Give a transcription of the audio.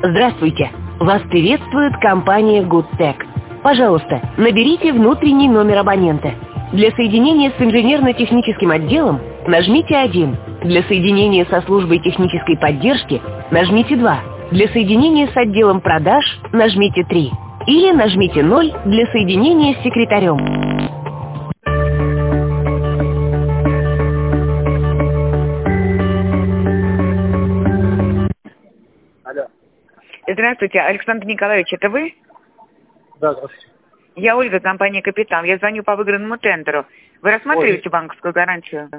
Здравствуйте! Вас приветствует компания GoodTech. Пожалуйста, наберите внутренний номер абонента. Для соединения с инженерно-техническим отделом нажмите 1. Для соединения со службой технической поддержки нажмите 2. Для соединения с отделом продаж нажмите 3. Или нажмите 0 для соединения с секретарем. Алло. Здравствуйте, Александр Николаевич, это вы? Да, здравствуйте. Я Ольга, компания «Капитан». Я звоню по выигранному тендеру. Вы рассматриваете банковскую гарантию?